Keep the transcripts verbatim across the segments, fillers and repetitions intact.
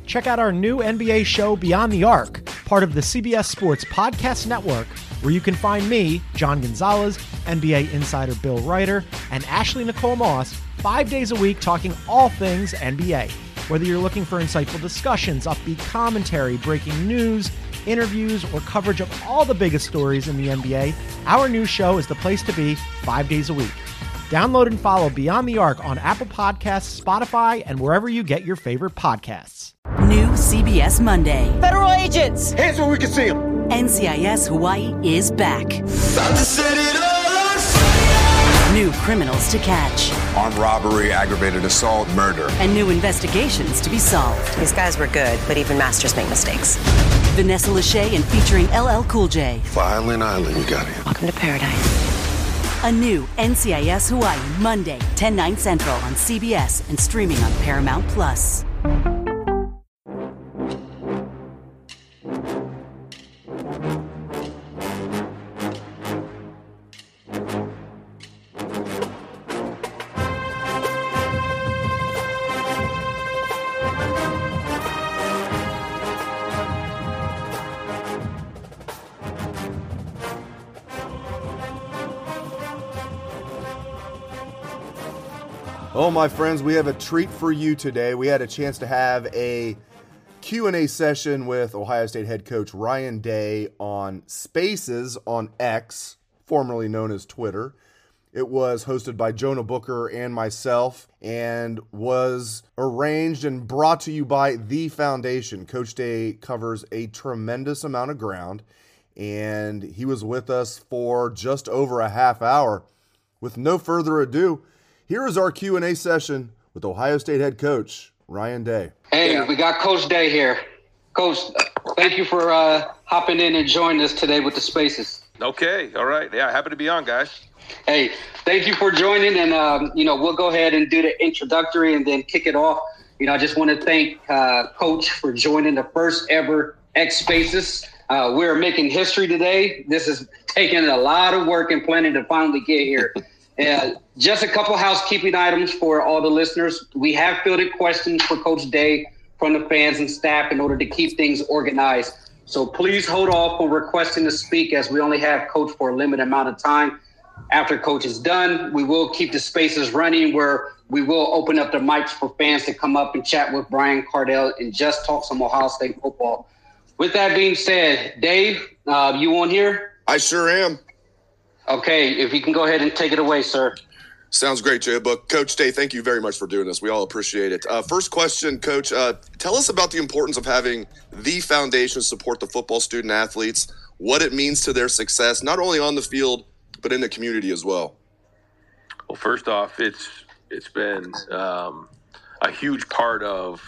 check out our new N B A show, Beyond the Arc, part of the C B S Sports Podcast Network, where you can find me, John Gonzalez, N B A insider Bill Ryder, and Ashley Nicole Moss, five days a week talking all things N B A. Whether you're looking for insightful discussions, upbeat commentary, breaking news, interviews, or coverage of all the biggest stories in the N B A, our new show is the place to be five days a week. Download and follow Beyond the Arc on Apple Podcasts, Spotify, and wherever you get your favorite podcasts. New C B S Monday. Federal agents! Hands where we can see them! N C I S Hawaii is back. About to set it on fire! New criminals to catch. Armed robbery, aggravated assault, murder. And new investigations to be solved. These guys were good, but even masters make mistakes. Vanessa Lachey and featuring L L Cool J. Violent Island, you got it. Welcome to paradise. A new N C I S Hawaii, Monday, ten, nine Central on C B S and streaming on Paramount Plus. Oh, my friends, we have a treat for you today. We had a chance to have a Q and A session with Ohio State head coach Ryan Day on Spaces on X, formerly known as Twitter. It was hosted by Jonah Booker and myself and was arranged and brought to you by The Foundation. Coach Day covers a tremendous amount of ground, and he was with us for just over a half hour. With no further ado, here is our Q and A session with Ohio State head coach Ryan Day. Hey, we got Coach Day here. Coach, thank you for uh, hopping in and joining us today with the Spaces. Okay, all right. Yeah, happy to be on, guys. Hey, thank you for joining, and um, you know, we'll go ahead and do the introductory and then kick it off. You know, I just want to thank uh, Coach for joining the first ever X Spaces. Uh, we're making history today. This is taking a lot of work and planning to finally get here. Uh, just a couple housekeeping items for all the listeners. We have fielded questions for Coach Day from the fans and staff in order to keep things organized. So please hold off on requesting to speak, as we only have Coach for a limited amount of time. After Coach is done, we will keep the Spaces running, where we will open up the mics for fans to come up and chat with Brian Cardell and just talk some Ohio State football. With that being said, Dave, uh, you on here? I sure am. Okay, if you can go ahead and take it away, sir. Sounds great, Jay. But Coach Day, thank you very much for doing this. We all appreciate it. Uh, first question, Coach, uh, tell us about the importance of having the foundation support the football student athletes, what it means to their success, not only on the field, but in the community as well. Well, first off, it's it's been um, a huge part of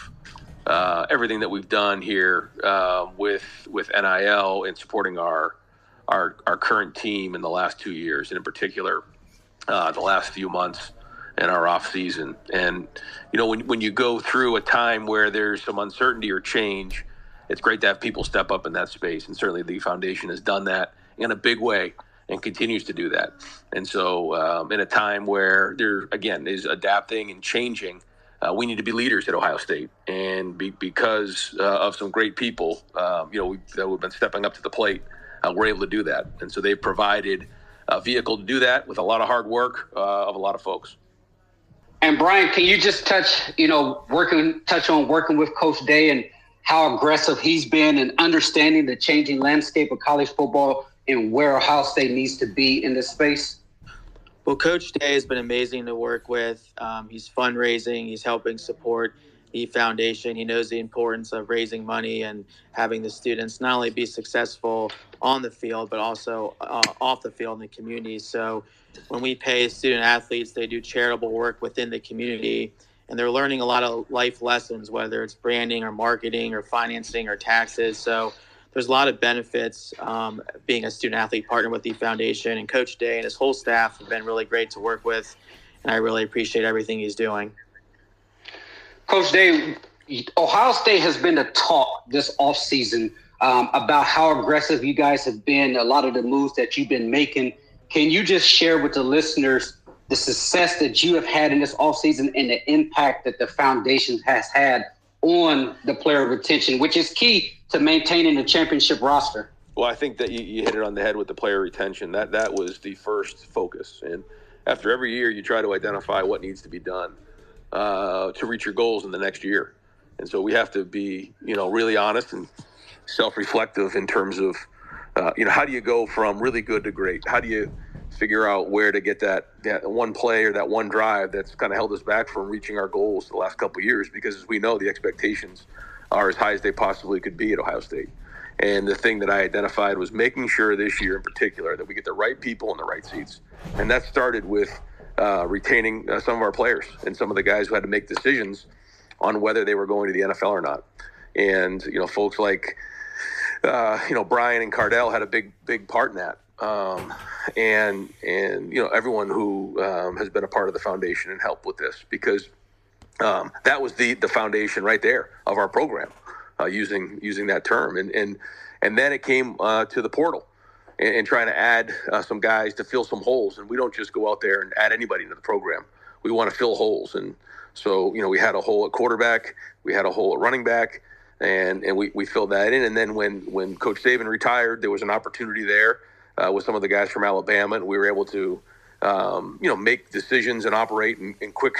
uh, everything that we've done here uh, with with N I L and supporting our our our current team in the last two years, and in particular, uh, the last few months in our off season. And you know, when when you go through a time where there's some uncertainty or change, it's great to have people step up in that space. And certainly, the foundation has done that in a big way and continues to do that. And so, um, in a time where there again is adapting and changing, uh, we need to be leaders at Ohio State. And be, because uh, of some great people, um, you know, we, that have been stepping up to the plate. Uh, we're able to do that. And so they've provided a vehicle to do that with a lot of hard work uh, of a lot of folks. And Brian, can you just touch, you know, working, touch on working with Coach Day and how aggressive he's been in understanding the changing landscape of college football and where Ohio State needs to be in this space? Well, Coach Day has been amazing to work with. Um, he's fundraising. He's helping support the foundation. He knows the importance of raising money and having the students not only be successful on the field, but also uh, off the field in the community. So when we pay student athletes, they do charitable work within the community, and they're learning a lot of life lessons, whether it's branding or marketing or financing or taxes. So there's a lot of benefits um, being a student athlete partner with the foundation, and Coach Day and his whole staff have been really great to work with, and I really appreciate everything he's doing. Coach Day, Ohio State has been a talk this offseason um, about how aggressive you guys have been, a lot of the moves that you've been making. Can you just share with the listeners the success that you have had in this offseason and the impact that the foundation has had on the player retention, which is key to maintaining the championship roster? Well, I think that you, you hit it on the head with the player retention. That that was the first focus. And after every year, you try to identify what needs to be done uh, to reach your goals in the next year. And so we have to be, you know, really honest and self-reflective in terms of, uh, you know, how do you go from really good to great? How do you figure out where to get that, that one play or that one drive that's kind of held us back from reaching our goals the last couple of years? Because as we know, the expectations are as high as they possibly could be at Ohio State. And the thing that I identified was making sure this year in particular that we get the right people in the right seats. And that started with uh, retaining uh, some of our players and some of the guys who had to make decisions on whether they were going to the N F L or not. And, you know, folks like, uh, you know, Brian and Cardell had a big, big part in that. Um, and, and, you know, everyone who um, has been a part of the foundation and helped with this, because um, that was the, the foundation right there of our program. Uh, using using that term, and and and then it came uh, to the portal, and, and trying to add uh, some guys to fill some holes. And we don't just go out there and add anybody into the program. We want to fill holes, and so you know we had a hole at quarterback, we had a hole at running back, and and we, we filled that in. And then when when Coach Saban retired, there was an opportunity there uh, with some of the guys from Alabama, and we were able to um, you know make decisions and operate in, in quick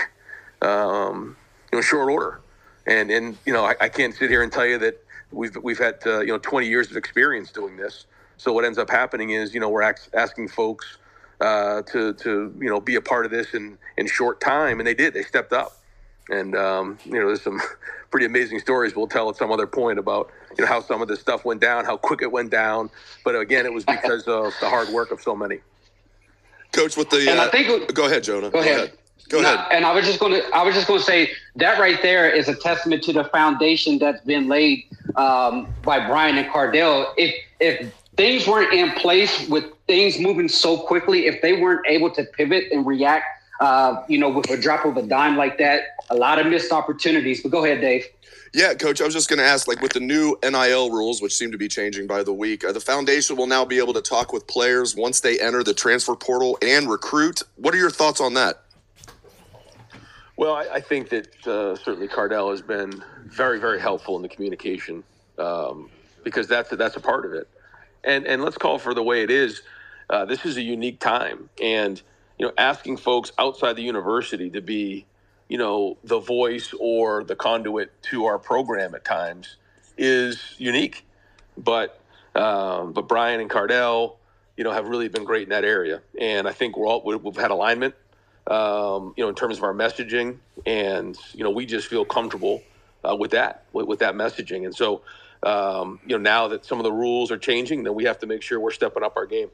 um, you know short order. And, and you know, I, I can't sit here and tell you that we've we've had, uh, you know, twenty years of experience doing this. So what ends up happening is, you know, we're ax- asking folks uh, to, to, you know, be a part of this in, in short time. And they did. They stepped up. And, um, you know, there's some pretty amazing stories we'll tell at some other point about, you know, how some of this stuff went down, how quick it went down. But, again, it was because of the hard work of so many. Coach, with the and uh, I think, go ahead, Jonah. Go ahead. Go ahead. Go no, ahead. And I was just going to, I was just going to say that right there is a testament to the foundation that's been laid um, by Brian and Cardell. If if things weren't in place with things moving so quickly, if they weren't able to pivot and react, uh, you know, with a drop of a dime like that, a lot of missed opportunities. But go ahead, Dave. Yeah, Coach, I was just going to ask, like with the new N I L rules, which seem to be changing by the week, uh, the foundation will now be able to talk with players once they enter the transfer portal and recruit. What are your thoughts on that? Well, I, I think that uh, certainly Cardell has been very, very helpful in the communication um, because that's a, that's a part of it. And and let's call for the way it is. Uh, this is a unique time, and you know, asking folks outside the university to be, you know, the voice or the conduit to our program at times is unique. But um, but Brian and Cardell, you know, have really been great in that area, and I think we're all we've had alignment. Um, you know, in terms of our messaging, and you know, we just feel comfortable uh, with that, with, with that messaging. And so, um, you know, now that some of the rules are changing, then we have to make sure we're stepping up our game.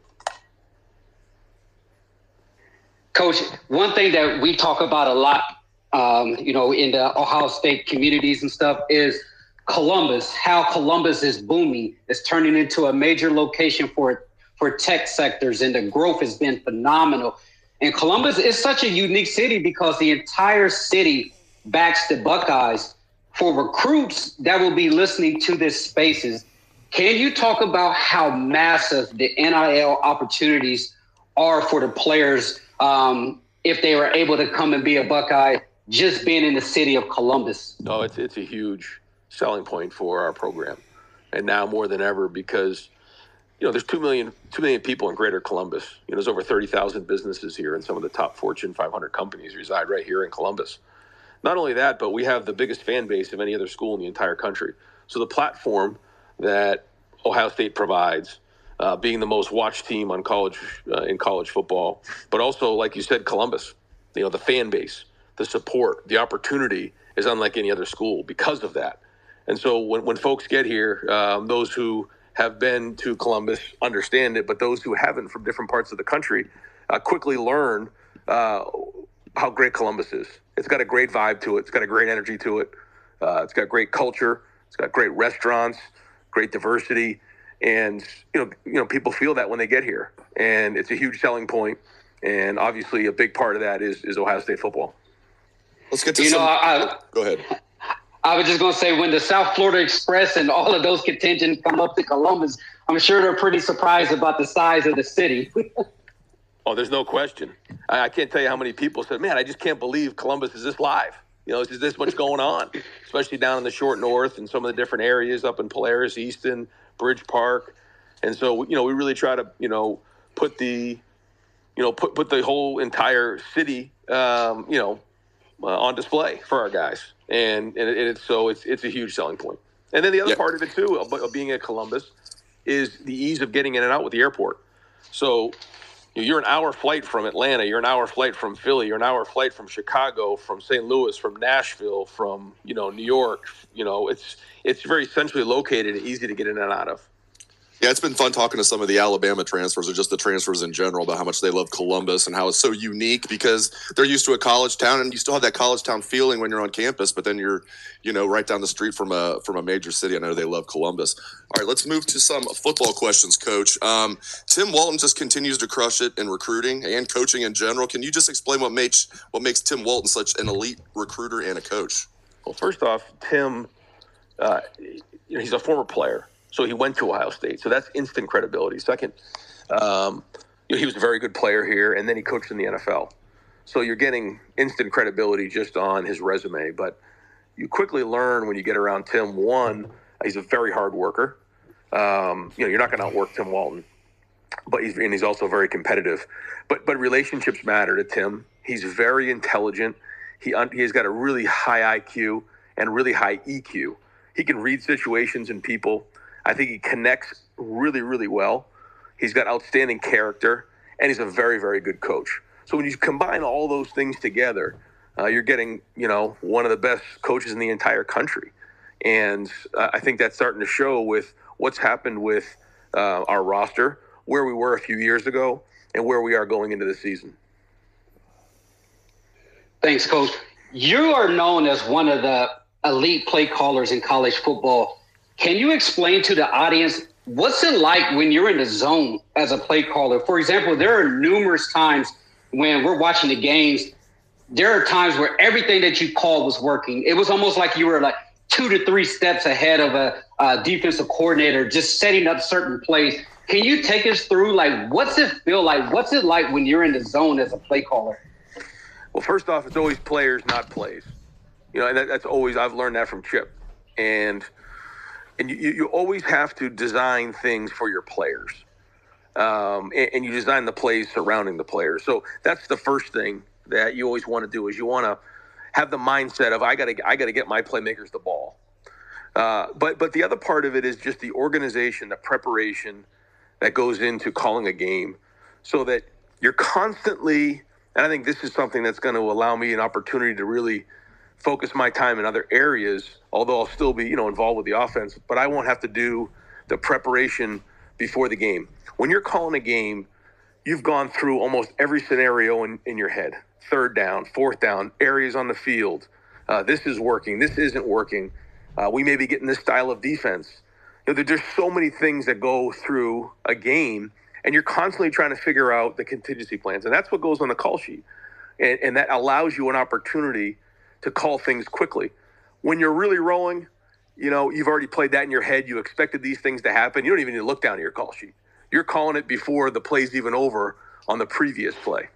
Coach, one thing that we talk about a lot, um, you know, in the Ohio State communities and stuff is Columbus. How Columbus is booming, is turning into a major location for for tech sectors, and the growth has been phenomenal. And Columbus is such a unique city because the entire city backs the Buckeyes. For recruits that will be listening to this Spaces, can you talk about how massive the N I L opportunities are for the players um, if they were able to come and be a Buckeye just being in the city of Columbus? No, it's it's a huge selling point for our program, and now more than ever because you know, there's two million, two million people in greater Columbus. You know, there's over thirty thousand businesses here, and some of the top Fortune five hundred companies reside right here in Columbus. Not only that, but we have the biggest fan base of any other school in the entire country. So the platform that Ohio State provides, uh, being the most watched team on college uh, in college football, but also, like you said, Columbus, you know, the fan base, the support, the opportunity is unlike any other school because of that. And so when, when folks get here, um, those who have been to Columbus understand it, but those who haven't from different parts of the country uh, quickly learn uh, how great Columbus is. It's got a great vibe to it. It's got a great energy to it. Uh, it's got great culture. It's got great restaurants, great diversity. And, you know, you know, people feel that when they get here. And it's a huge selling point. And obviously a big part of that is, is Ohio State football. Let's get to you some. Know, I, Go ahead. I was just going to say, when the South Florida Express and all of those contingents come up to Columbus, I'm sure they're pretty surprised about the size of the city. Oh, there's no question. I, I can't tell you how many people said, man, I just can't believe Columbus is this live. You know, there's this much going on, especially down in the short north and some of the different areas up in Polaris, Easton, Bridge Park. And so, you know, we really try to, you know, put the, you know, put, put the whole entire city, um, you know, uh, on display for our guys. And, and, it, and it's, so it's, it's a huge selling point. And then the other yeah. part of it too, of, of being at Columbus, is the ease of getting in and out with the airport. So, you're an hour flight from Atlanta. You're an hour flight from Philly. You're an hour flight from Chicago, from Saint Louis, from Nashville, from, you know, New York. You know, it's it's very centrally located and easy to get in and out of. Yeah, it's been fun talking to some of the Alabama transfers or just the transfers in general about how much they love Columbus and how it's so unique because they're used to a college town and you still have that college town feeling when you're on campus, but then you're, you know, right down the street from a from a major city. I know they love Columbus. All right, let's move to some football questions, Coach. Um, Tim Walton just continues to crush it in recruiting and coaching in general. Can you just explain what makes what makes Tim Walton such an elite recruiter and a coach? Well, first off, Tim, uh, you know, he's a former player. So he went to Ohio State. So that's instant credibility. Second, um, you know, he was a very good player here, and then he coached in the N F L. So you're getting instant credibility just on his resume. But you quickly learn when you get around Tim, one, he's a very hard worker. Um, you know, you're not going to outwork Tim Walton, but he's and he's also very competitive. But but relationships matter to Tim. He's very intelligent. He he's got a really high I Q and really high E Q. He can read situations and people. I think he connects really, really well. He's got outstanding character, and he's a very, very good coach. So when you combine all those things together, uh, you're getting, you know, one of the best coaches in the entire country. And uh, I think that's starting to show with what's happened with uh, our roster, where we were a few years ago, and where we are going into the season. Thanks, Coach. You are known as one of the elite play callers in college football. Can you explain to the audience what's it like when you're in the zone as a play caller? For example, there are numerous times when we're watching the games, there are times where everything that you called was working. It was almost like you were like two to three steps ahead of a, a defensive coordinator, just setting up certain plays. Can you take us through, like, what's it feel like? What's it like when you're in the zone as a play caller? Well, first off, it's always players, not plays. You know, and that, that's always, I've learned that from Chip. And And you, you always have to design things for your players. Um, and, and you design the plays surrounding the players. So that's the first thing that you always want to do is you want to have the mindset of, I got to I got to get my playmakers the ball. Uh, but but the other part of it is just the organization, the preparation that goes into calling a game so that you're constantly, and I think this is something that's going to allow me an opportunity to really focus my time in other areas, although I'll still be, you know, involved with the offense, but I won't have to do the preparation before the game. When you're calling a game, you've gone through almost every scenario in, in your head. Third down, fourth down, areas on the field. Uh, this is working. This isn't working. Uh, we may be getting this style of defense. You know, there's so many things that go through a game, and you're constantly trying to figure out the contingency plans. And that's what goes on the call sheet. And, and that allows you an opportunity to call things quickly. When you're really rolling, you know, you've already played that in your head. You expected these things to happen. You don't even need to look down at your call sheet. You're calling it before the play's even over on the previous play.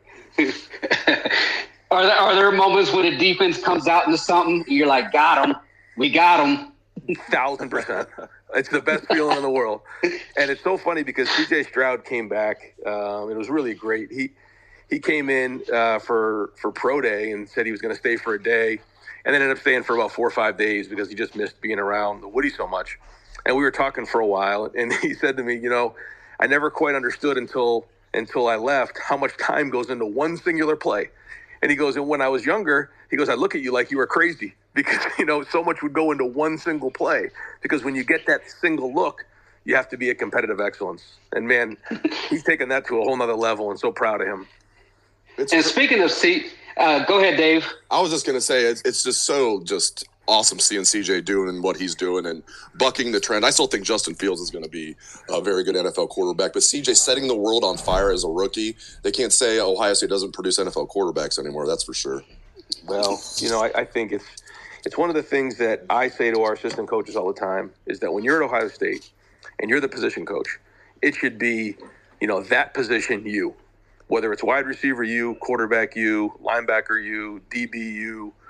Are there, are there moments when the defense comes out into something, you're like, got him, we got him? Thousand percent. It's the best feeling in the world. And it's so funny because C J Stroud came back. Um, it was really great. He he came in uh, for, for Pro Day and said he was going to stay for a day, and then ended up staying for about four or five days because he just missed being around the Woody so much. And we were talking for a while, and he said to me, you know, I never quite understood until until I left how much time goes into one singular play. And he goes, and when I was younger, he goes, I look at you like you were crazy because, you know, so much would go into one single play. Because when you get that single look, you have to be at competitive excellence. And, man, he's taken that to a whole nother level, and so proud of him. It's and speaking of C, uh, go ahead, Dave. I was just going to say, it's, it's just so just awesome seeing C J doing what he's doing and bucking the trend. I still think Justin Fields is going to be a very good N F L quarterback, but C J setting the world on fire as a rookie. They can't say Ohio State doesn't produce N F L quarterbacks anymore. That's for sure. Well, you know, I, I think it's it's one of the things that I say to our assistant coaches all the time is that when you're at Ohio State and you're the position coach, it should be, you know, that position you, whether it's wide receiver you, quarterback you, linebacker you, D B you.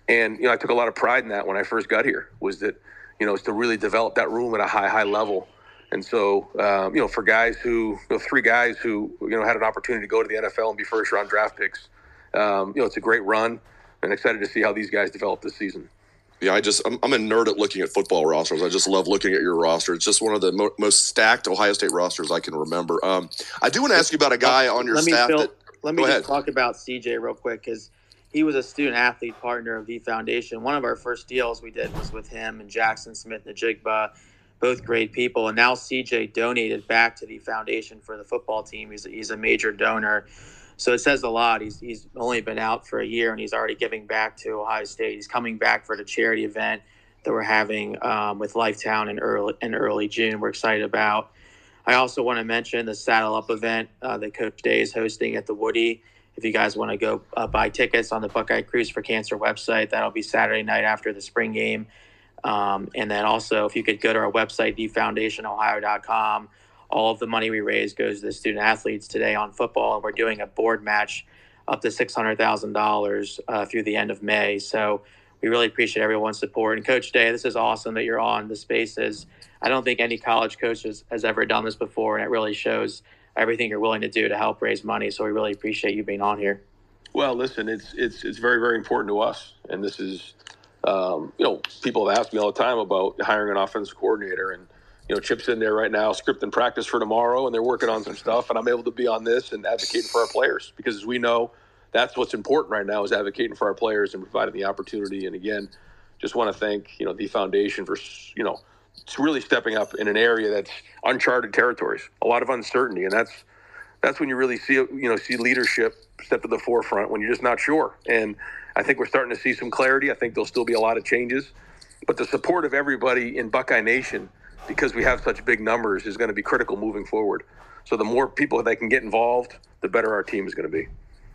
And, you know, I took a lot of pride in that when I first got here, was that, you know, is to really develop that room at a high, high level. And so, um, you know, for guys who, you know, three guys who, you know, had an opportunity to go to the N F L and be first round draft picks, um, you know, it's a great run, and excited to see how these guys develop this season. Yeah, I just, I'm, I'm a nerd at looking at football rosters. I just love looking at your roster. It's just one of the mo- most stacked Ohio State rosters I can remember. Um, I do want to ask you about a guy on your let staff. Me, Phil, that, let me just talk about C J real quick, because he was a student-athlete partner of the foundation. One of our first deals we did was with him and Jackson Smith-Njigba, both great people. And now C J donated back to the foundation for the football team. He's, he's a major donor. So it says a lot. He's he's only been out for a year, and he's already giving back to Ohio State. He's coming back for the charity event that we're having um, with Lifetown in early in early June. We're excited about. I also want to mention the Saddle Up event uh, that Coach Day is hosting at the Woody. If you guys want to go uh, buy tickets on the Buckeye Cruise for Cancer website, that'll be Saturday night after the spring game. Um, and then also, if you could go to our website, the foundation ohio dot com. All of the money we raise goes to the student athletes today on football, and we're doing a board match up to six hundred thousand dollars uh, through the end of May. So we really appreciate everyone's support. And Coach Day, this is awesome that you're on the Spaces. I don't think any college coach has, has ever done this before, and it really shows everything you're willing to do to help raise money. So we really appreciate you being on here. Well, listen, it's it's it's very, very important to us. And this is, um, you know, people have asked me all the time about hiring an offensive coordinator, and you know, Chip's in there right now, scripting practice for tomorrow, and they're working on some stuff, and I'm able to be on this and advocating for our players, because as we know, that's what's important right now, is advocating for our players and providing the opportunity. And again, just want to thank, you know, the foundation for, you know, it's really stepping up in an area that's uncharted territories, a lot of uncertainty, and that's that's when you really see, you know, see leadership step to the forefront when you're just not sure. And I think we're starting to see some clarity. I think there'll still be a lot of changes, but the support of everybody in Buckeye Nation, because we have such big numbers, is going to be critical moving forward. So the more people that can get involved, the better our team is going to be.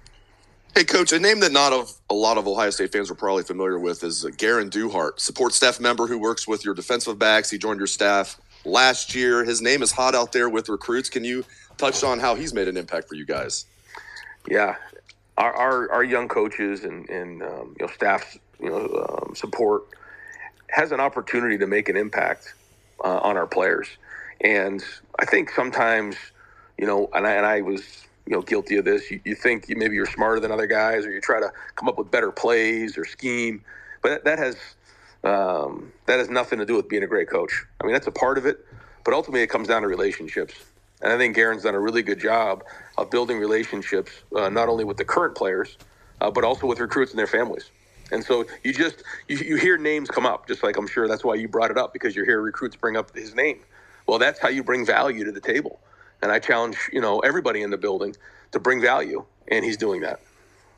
Hey, Coach, a name that not of a lot of Ohio State fans are probably familiar with is Garen Duhart, support staff member who works with your defensive backs. He joined your staff last year. His name is hot out there with recruits. Can you touch on how he's made an impact for you guys? Yeah, our our, our young coaches and, and um, you know, staff, you know, um, support has an opportunity to make an impact Uh, on our players. And I think sometimes, you know, and I, and I was, you know, guilty of this. You, you think you, maybe you're smarter than other guys, or you try to come up with better plays or scheme, but that, that has um, that has nothing to do with being a great coach. I mean, that's a part of it, but ultimately it comes down to relationships. And I think Garen's done a really good job of building relationships, uh, not only with the current players, uh, but also with recruits and their families. And so you just, you, you hear names come up, just like I'm sure that's why you brought it up, because you hear recruits bring up his name. Well, that's how you bring value to the table. And I challenge, you know, everybody in the building to bring value, and he's doing that.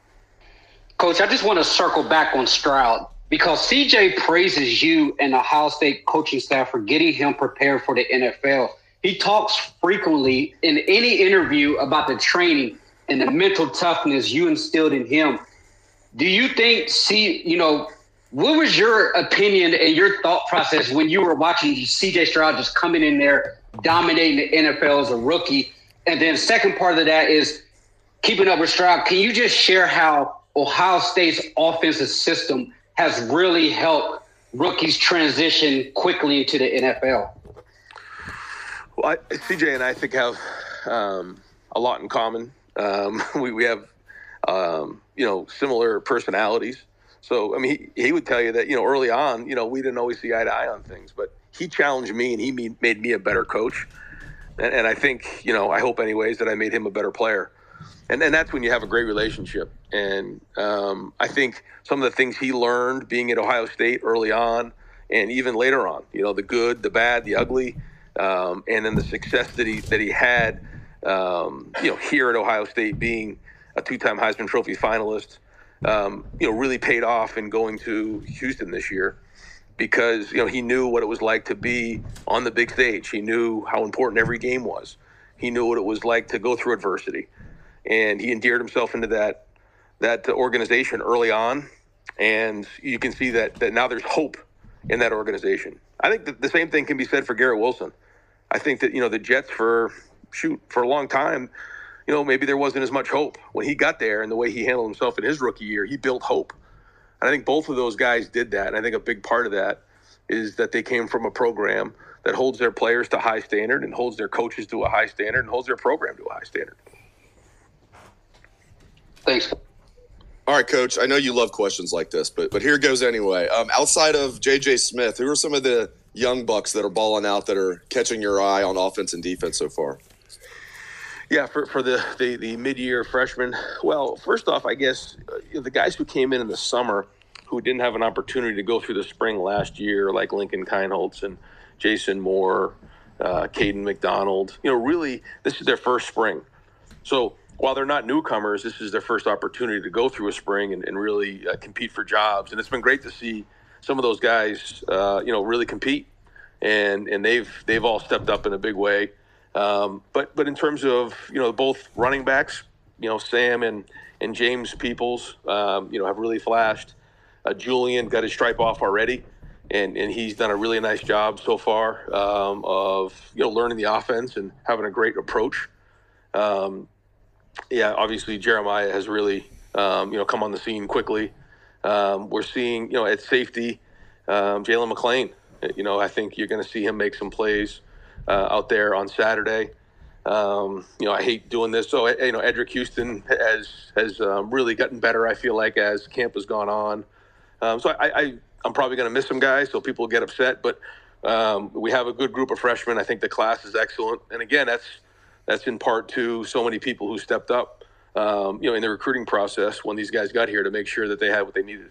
Coach, I just want to circle back on Stroud, because C J praises you and the Ohio State coaching staff for getting him prepared for the N F L. He talks frequently in any interview about the training and the mental toughness you instilled in him. Do you think, see, you know, what was your opinion and your thought process when you were watching C J Stroud just coming in there, dominating the N F L as a rookie? And then second part of that is keeping up with Stroud. Can you just share how Ohio State's offensive system has really helped rookies transition quickly into the N F L? Well, I, C J and I think have um, a lot in common. Um, we, we have, um, you know, similar personalities. So, I mean, he, he would tell you that, you know, early on, you know, we didn't always see eye to eye on things, but he challenged me and he made, made me a better coach. And, and I think, you know, I hope anyways that I made him a better player. And and that's when you have a great relationship. And um, I think some of the things he learned being at Ohio State early on and even later on, you know, the good, the bad, the ugly, um, and then the success that he that he had, um, you know, here at Ohio State, being a two-time Heisman Trophy finalist, um, you know, really paid off in going to Houston this year, because, you know, he knew what it was like to be on the big stage. He knew how important every game was. He knew what it was like to go through adversity. And he endeared himself into that that organization early on. And you can see that that now there's hope in that organization. I think that the same thing can be said for Garrett Wilson. I think that, you know, the Jets for, shoot, for a long time, you know, maybe there wasn't as much hope. When he got there and the way he handled himself in his rookie year, he built hope. And I think both of those guys did that. And I think a big part of that is that they came from a program that holds their players to a high standard and holds their coaches to a high standard and holds their program to a high standard. Thanks. All right, Coach, I know you love questions like this, but but here goes anyway. Um, outside of J J Smith, who are some of the young bucks that are balling out that are catching your eye on offense and defense so far? Yeah, for, for the, the, the mid-year freshmen, well, first off, I guess uh, you know, the guys who came in in the summer who didn't have an opportunity to go through the spring last year, like Lincoln Kienholz and Jason Moore, uh, Caden McDonald, you know, really, this is their first spring. So while they're not newcomers, this is their first opportunity to go through a spring and, and really uh, compete for jobs. And it's been great to see some of those guys, uh, you know, really compete. And and they've they've all stepped up in a big way. Um, but but in terms of, you know, both running backs, you know, Sam and, and James Peoples, um, you know, have really flashed. Uh, Julian got his stripe off already, and, and he's done a really nice job so far um, of, you know, learning the offense and having a great approach. Um, yeah, obviously Jeremiah has really, um, you know, come on the scene quickly. Um, we're seeing, you know, at safety, um, Jalen McClain. You know, I think you're going to see him make some plays uh, out there on Saturday. Um, you know, I hate doing this. So, you know, Edric Houston has has um, really gotten better, I feel like, as camp has gone on. Um, so I, I, I'm probably going to miss some guys, so people get upset. But um, we have a good group of freshmen. I think the class is excellent. And, again, that's that's in part to so many people who stepped up, um, you know, in the recruiting process when these guys got here to make sure that they had what they needed.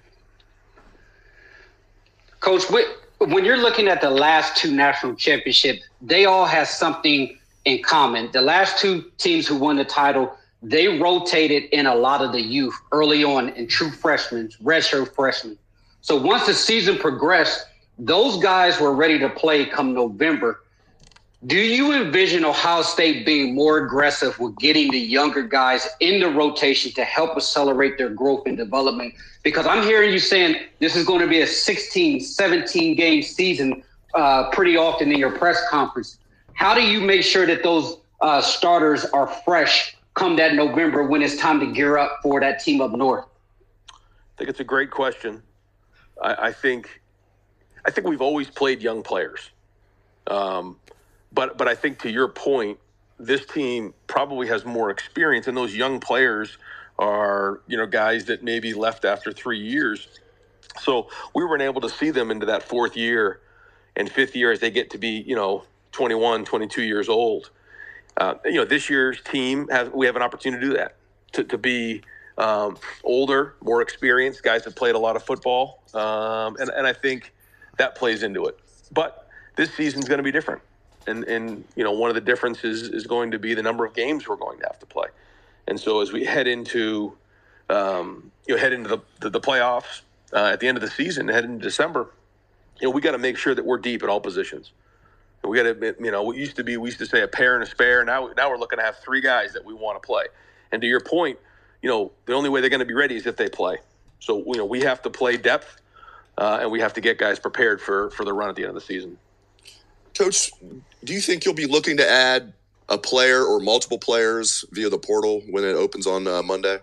Coach, when you're looking at the last two national championships, they all have something in common. The last two teams who won the title, they rotated in a lot of the youth early on in true freshmen, redshirt freshmen. So once the season progressed, those guys were ready to play come November. Do you envision Ohio State being more aggressive with getting the younger guys in the rotation to help accelerate their growth and development? Because I'm hearing you saying this is going to be a sixteen, seventeen game season uh, pretty often in your press conference. How do you make sure that those uh, starters are fresh come that November when it's time to gear up for that team up north? I think it's a great question. I, I think I think we've always played young players. Um, but but I think to your point, this team probably has more experience, and those young players are, you know, guys that maybe left after three years. So we weren't able to see them into that fourth year and fifth year as they get to be, you know, twenty-one, twenty-two years old. Uh, you know, this year's team, has, we have an opportunity to do that, to, to be um, older, more experienced, guys that played a lot of football. Um, and, and I think that plays into it. But this season's going to be different. And, and, you know, one of the differences is going to be the number of games we're going to have to play. And so as we head into, um, you know, head into the, the, the playoffs uh, at the end of the season, head into December, you know, we got to make sure that we're deep at all positions. We got to admit, you know, what used to be, we used to say a pair and a spare. Now, now we're looking to have three guys that we want to play. And to your point, you know, the only way they're going to be ready is if they play. So, you know, we have to play depth, uh, and we have to get guys prepared for, for the run at the end of the season. Coach, do you think you'll be looking to add a player or multiple players via the portal when it opens on uh, Monday?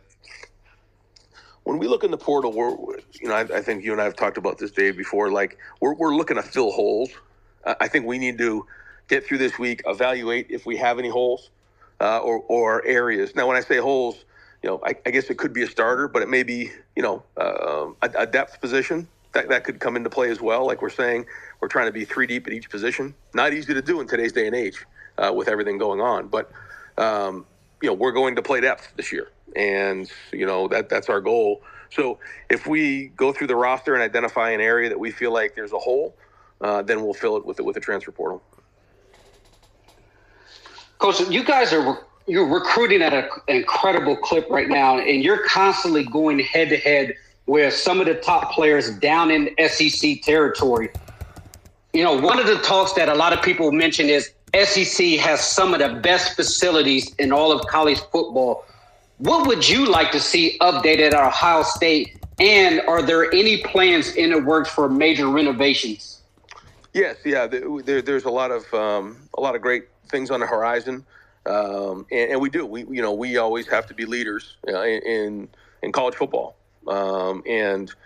When we look in the portal, we're, you know, I, I think you and I have talked about this, Dave, before. Like, we're we're looking to fill holes. I think we need to get through this week, evaluate if we have any holes uh, or, or areas. Now, when I say holes, you know, I, I guess it could be a starter, but it may be, you know, uh, a, a depth position that, that could come into play as well. Like we're saying, we're trying to be three deep at each position. Not easy to do in today's day and age uh, with everything going on. But, um, you know, we're going to play depth this year. And, you know, that that's our goal. So if we go through the roster and identify an area that we feel like there's a hole, Uh, then we'll fill it with it with the transfer portal. Coach, you guys are you're recruiting at a, an incredible clip right now, and you're constantly going head to head with some of the top players down in S E C territory. You know, one of the talks that a lot of people mention is S E C has some of the best facilities in all of college football. What would you like to see updated at Ohio State, and are there any plans in the works for major renovations? Yes, yeah. There, there's a lot of um, a lot of great things on the horizon, um, and, and we do. We, you know, we always have to be leaders uh, in in college football, um, and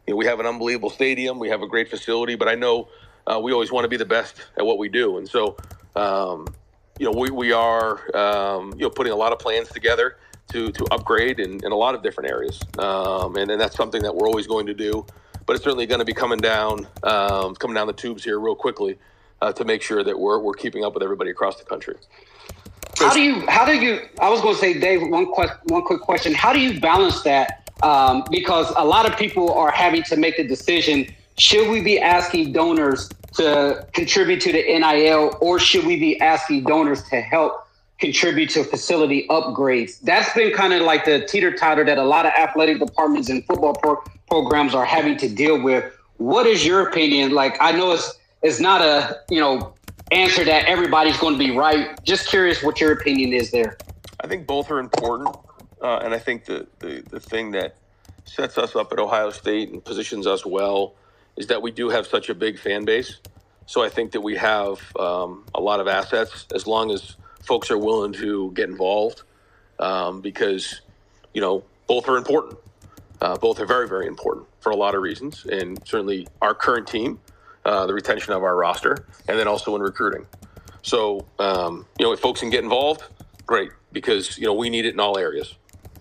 you know, we have an unbelievable stadium, we have a great facility, but I know uh, we always want to be the best at what we do. And so, um, you know, we, we are, um, you know, putting a lot of plans together to, to upgrade in, in a lot of different areas. Um, and, and that's something that we're always going to do, but it's certainly going to be coming down, um, coming down the tubes here real quickly uh, to make sure that we're, we're keeping up with everybody across the country. How do you, how do you, I was going to say, Dave, one question, one quick question. How do you balance that? Um, because a lot of people are having to make the decision, should we be asking donors to contribute to the N I L, or should we be asking donors to help contribute to facility upgrades? That's been kind of like the teeter-totter that a lot of athletic departments and football pro- programs are having to deal with. What is your opinion? Like, I know it's it's not a, you know, answer that everybody's going to be right. Just curious what your opinion is there. I think both are important. Uh, and I think the, the, the thing that sets us up at Ohio State and positions us well is that we do have such a big fan base. So I think that we have um, a lot of assets as long as folks are willing to get involved, um, because, you know, both are important. Uh, both are very, very important for a lot of reasons. And certainly our current team, uh, the retention of our roster, and then also in recruiting. So, um, you know, if folks can get involved, great, because, you know, we need it in all areas.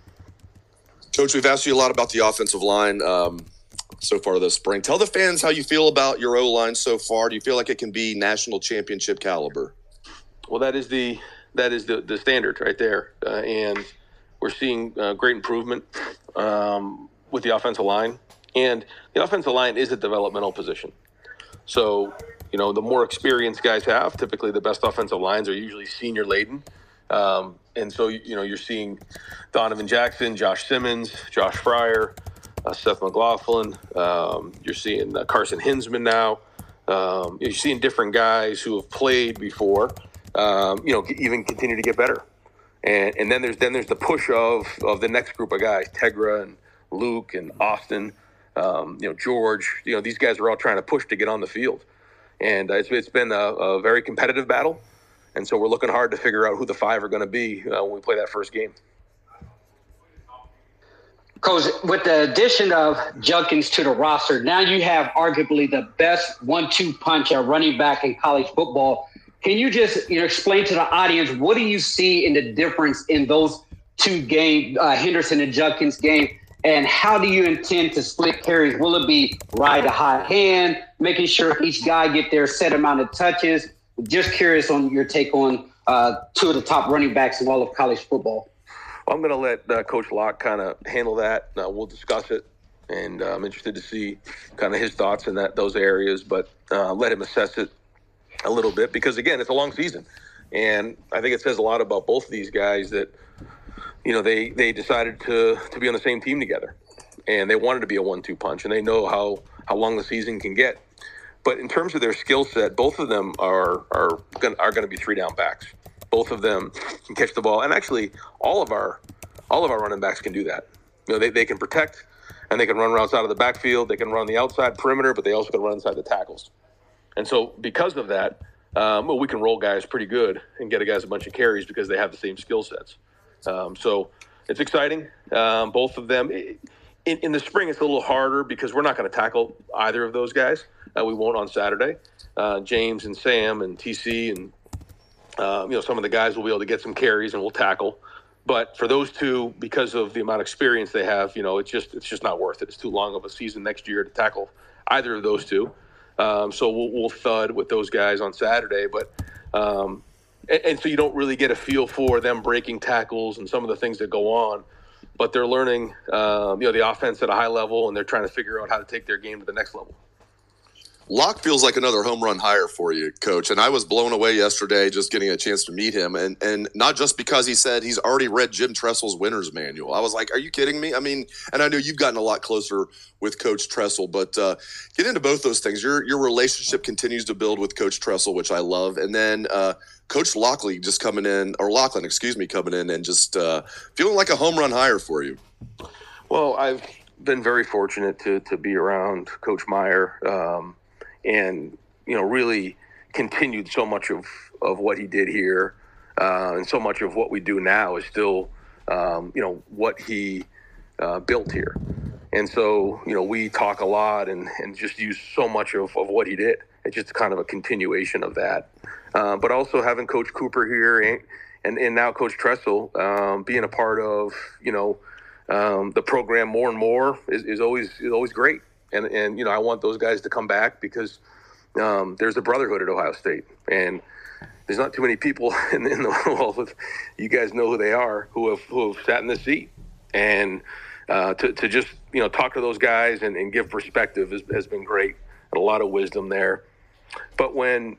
Coach, we've asked you a lot about the offensive line um, so far this spring. Tell the fans how you feel about your O-line so far. Do you feel like it can be national championship caliber? Well, that is the that is the, the standard right there. Uh, and we're seeing uh, great improvement um, with the offensive line. And the offensive line is a developmental position. So, you know, the more experience guys have, typically the best offensive lines are usually senior laden. Um, and so, you know, you're seeing Donovan Jackson, Josh Simmons, Josh Fryer, uh, Seth McLaughlin. Um, you're seeing uh, Carson Hinsman now. Um, you're seeing different guys who have played before, um, you know, even continue to get better. And and then there's then there's the push of of the next group of guys, Tegra and Luke and Austin, um, you know, George. You know, these guys are all trying to push to get on the field. And uh, it's, it's been a, a very competitive battle. And so we're looking hard to figure out who the five are going to be uh, when we play that first game. Coach, with the addition of Judkins to the roster, now you have arguably the best one two punch at running back in college football. Can you just, you know, explain to the audience, what do you see in the difference in those two games, uh, Henderson and Judkins game, and how do you intend to split carries? Will it be ride a hot hand, making sure each guy get their set amount of touches? Just curious on your take on uh, two of the top running backs in all of college football. Well, I'm going to let uh, Coach Locke kind of handle that. Uh, we'll discuss it, and uh, I'm interested to see kind of his thoughts in that those areas, but uh, let him assess it a little bit because, again, it's a long season. And I think it says a lot about both of these guys that, you know, they, they decided to, to be on the same team together, and they wanted to be a one two punch, and they know how, how long the season can get. But in terms of their skill set, both of them are are going are going to be three down backs. Both of them can catch the ball, and actually, all of our all of our running backs can do that. You know, they they can protect, and they can run routes out of the backfield. They can run the outside perimeter, but they also can run inside the tackles. And so, because of that, um, well, we can roll guys pretty good and get a guys a bunch of carries because they have the same skill sets. Um, so it's exciting. Um, both of them. In, in the spring, it's a little harder because we're not going to tackle either of those guys. Uh, we won't on Saturday. Uh, James and Sam and T C and uh, you know, some of the guys will be able to get some carries and we'll tackle. But for those two, because of the amount of experience they have, you know, it's just it's just not worth it. It's too long of a season next year to tackle either of those two. Um, so we'll, we'll thud with those guys on Saturday. But um, and, and so you don't really get a feel for them breaking tackles and some of the things that go on. But they're learning, um, you know, the offense at a high level, and they're trying to figure out how to take their game to the next level. Locke feels like another home run hire for you, Coach. And I was blown away yesterday just getting a chance to meet him. And and not just because he said he's already read Jim Tressel's winner's manual. I was like, are you kidding me? I mean, and I know you've gotten a lot closer with Coach Tressel, but uh, get into both those things. Your your relationship continues to build with Coach Tressel, which I love. And then uh, Coach Lockley just coming in, or Lachlan, excuse me, coming in and just uh, feeling like a home run hire for you. Well, I've been very fortunate to to be around Coach Meyer. Um, and, you know, really continued so much of, of what he did here. Uh, and so much of what we do now is still, um, you know, what he uh, built here. And so, you know, we talk a lot and, and just use so much of, of what he did. It's just kind of a continuation of that. Uh, but also having Coach Cooper here and, and, and now Coach Tressel um, being a part of, you know, um, the program more and more is, is always is always great. And, and, you know, I want those guys to come back because um, there's a brotherhood at Ohio State. And there's not too many people in, in the world, you guys know who they are, who have, who have sat in this seat. And uh, to, to just, you know, talk to those guys and, and give perspective has, has been great. And a lot of wisdom there. But when,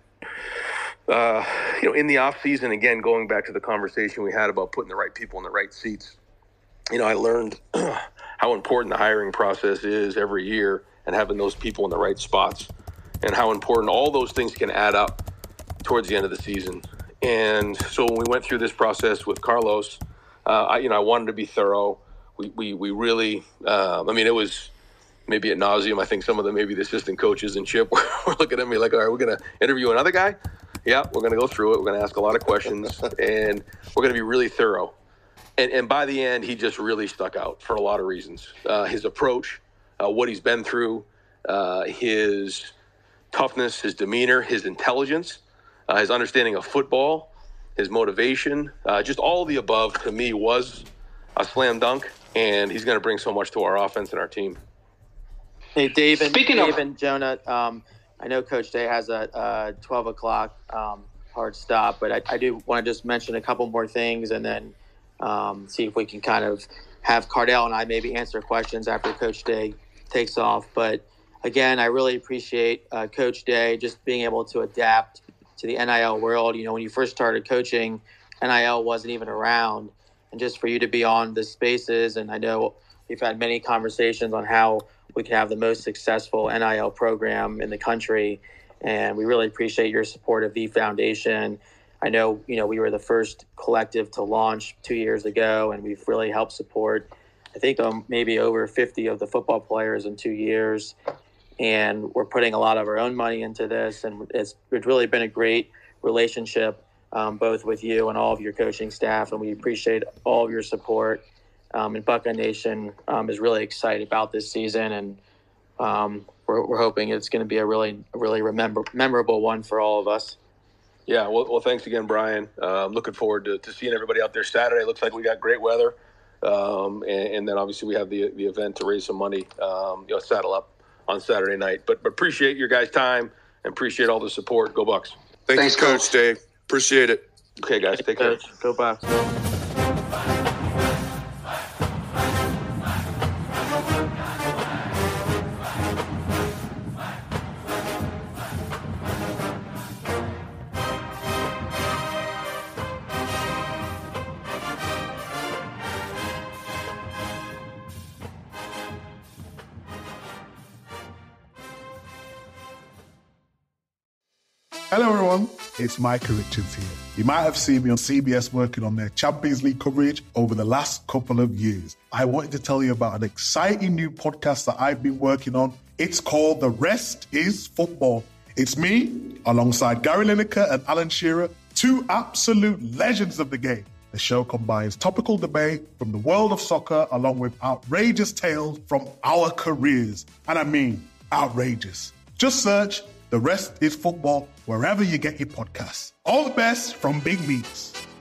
uh, you know, in the off season, again, going back to the conversation we had about putting the right people in the right seats, you know, I learned how important the hiring process is every year and having those people in the right spots and how important all those things can add up towards the end of the season. And so when we went through this process with Carlos, uh, I, you know, I wanted to be thorough. We, we, we really, uh, I mean, it was maybe ad nauseum. I think some of the, maybe the assistant coaches and Chip were looking at me like, all right, we're going to interview another guy. Yeah, we're going to go through it. We're going to ask a lot of questions and we're going to be really thorough. And, and by the end, he just really stuck out for a lot of reasons. Uh, his approach, uh, what he's been through, uh, his toughness, his demeanor, his intelligence, uh, his understanding of football, his motivation, uh, just all of the above to me was a slam dunk. And he's going to bring so much to our offense and our team. Hey, David, Speaking Dave of- and Jonah, um, I know Coach Day has a, a twelve o'clock um, hard stop, but I, I do want to just mention a couple more things and then um, see if we can kind of have Cardell and I maybe answer questions after Coach Day takes off. But again, I really appreciate uh, Coach Day just being able to adapt to the N I L world. You know, when you first started coaching, N I L wasn't even around. And just for you to be on the Spaces, and I know we've had many conversations on how we can have the most successful N I L program in the country. And we really appreciate your support of the foundation. I know, you know, we were the first collective to launch two years ago, and we've really helped support, I think, um, maybe over fifty of the football players in two years. And we're putting a lot of our own money into this. And it's, it's really been a great relationship, um, both with you and all of your coaching staff. And we appreciate all of your support. Um, and Buckeye Nation um, is really excited about this season, and um, we're, we're hoping it's going to be a really, really remember, memorable one for all of us. Yeah, well, well thanks again, Brian. Uh, I'm looking forward to, to seeing everybody out there Saturday. Looks like we got great weather, um, and, and then obviously we have the the event to raise some money, um, you know, saddle up on Saturday night. But, but appreciate your guys' time and appreciate all the support. Go Bucks! Thank Thanks, you, Coach Coach. Dave. Appreciate it. Okay, guys, take care. Coach, go Bucks. Hello everyone, it's Micah Richards here. You might have seen me on C B S working on their Champions League coverage over the last couple of years. I wanted to tell you about an exciting new podcast that I've been working on. It's called The Rest is Football. It's me, alongside Gary Lineker and Alan Shearer, two absolute legends of the game. The show combines topical debate from the world of soccer along with outrageous tales from our careers. And I mean, outrageous. Just search The Rest is Football wherever you get your podcasts. All the best from Big Meats.